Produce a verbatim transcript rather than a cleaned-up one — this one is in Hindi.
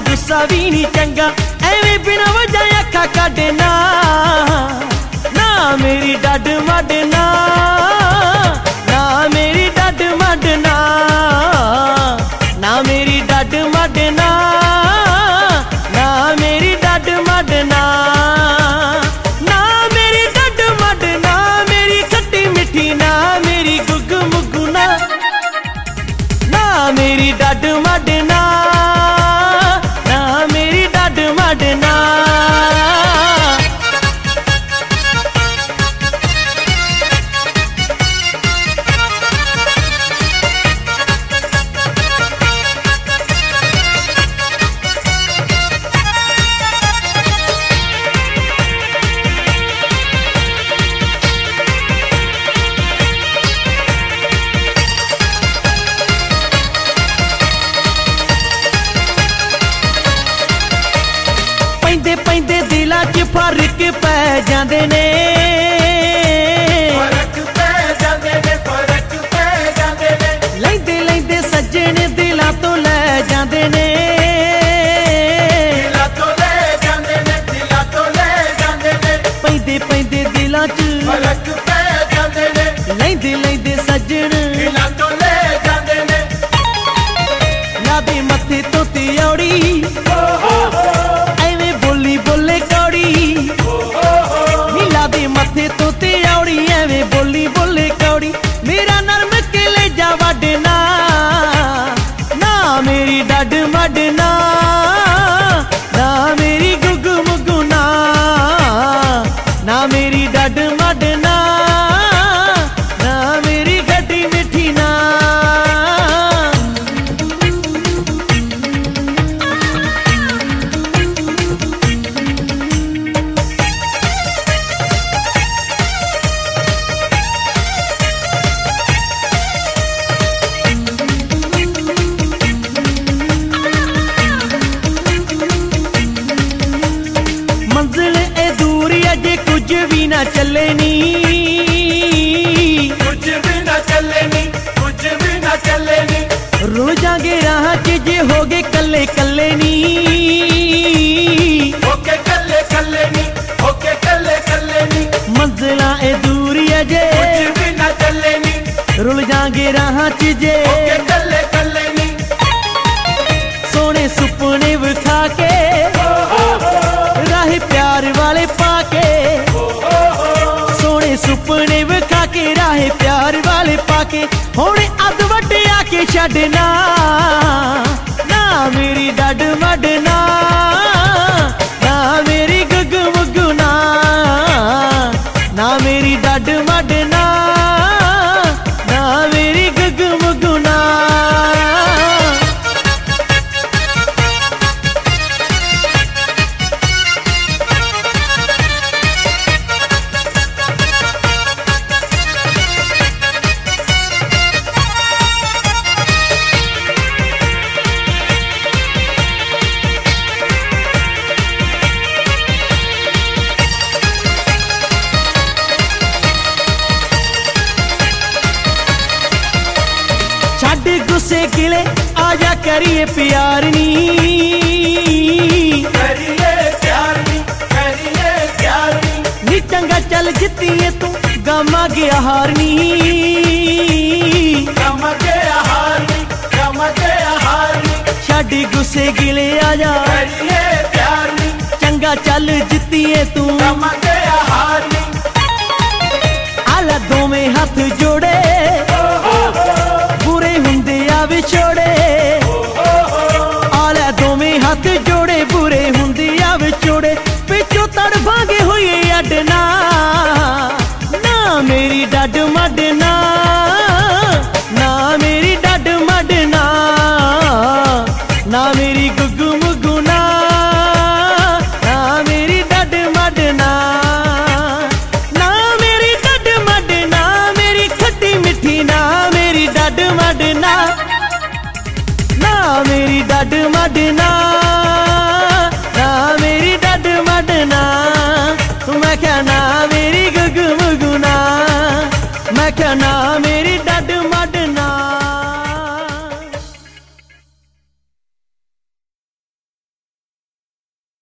गुस्सा भी नहीं चंगा, एवें बिना वजह अखा कढ़ना ना मेरी डड मडना, ना मेरी डड मडना, ना मेरी डड मडना, ना मेरी डड मडना, ना मेरी डड मडना, मेरी खट्टी मिठी ना मेरी गुग्गू मुग्गू ना, ना मेरी डड मडना, ना मेरी डड मडना। पैंदे पैंदे दिलां च फर्क पै जांदे ने, फर्क पै जांदे ने, फर्क पै जांदे ने, लैंदे लैंदे सज्जन दिलां तो लै जांदे ने, दिला तो ले जांदे ने, दिला तो ले जांदे ने, पैंदे पैंदे दिलां च फर्क पै जांदे ने, लैंदे लैंदे सज्जन दिला तो ले जांदे ने। लादे मत्थे तो तिऔड़ी एवें बोली बोले कौड़ी, नीला दे मत्थे तो तिऔड़ी एवें बोली बोले कौड़ी, मेरा नरम कलेजा वडना ना मेरी डड मडना, ना मेरी गुग्गू मुग्गू ना, ना मेरी डड मडना, ना मेरी खट्टी मिठी ना। मंजिल ए दूर अजे कुछ भी ना चले नी, कुछ भी ना चले नी, कुछ भी ना चले नी, रुल जागे राह च जे हो गए कल्ले कल्ले नी, होके कल्ले कल्ले नी, होके कल्ले कल्ले नी, मंजिला ए दूर अजे कुछ भी ना चले नी, रुल जागे राह च जे होके कल्ले कल्ले नी, सोने सुपने विखा के राह प्यार वाले पाके, सोने सुपने विखा के राह प्यार वाले पाके, हुण अद वड्डे आके छड्डना ना मेरी डड मडना, ना मेरी गुग्गू मुग्गू ना, ना मेरी डड मडना, ना मेरी गुग्गू मुग्गू ना। छड्ड गुस्से गिले आजा करिए प्यार नी, करिए प्यार नी, करिए प्यार नी, नी चंगा चल जित्तिए तू गामा गया हार नी, गम गया हार नी, गम गया हार नी, छड्ड गुस्से गिले आजा करिए प्यार नी, चंगा चल जित्तिए तू गम गया हार नी, आला दोवें हथ जोड़े बुरे हुंदे आ विछोड़े, आला दोवें हथ जोड़े बुरे हुंदे आ विछोड़े, पिछों तड़फांगे होइए अडना ना मेरी डड मडना, ना मेरी डड मडना, ना मेरी गुग्गू मुग्गू ना, ना मेरी डड मडना, ना मेरी डड मडना, मेरी खट्टी मिठी ना मेरी डड मडना, ना मेरी डड मडना।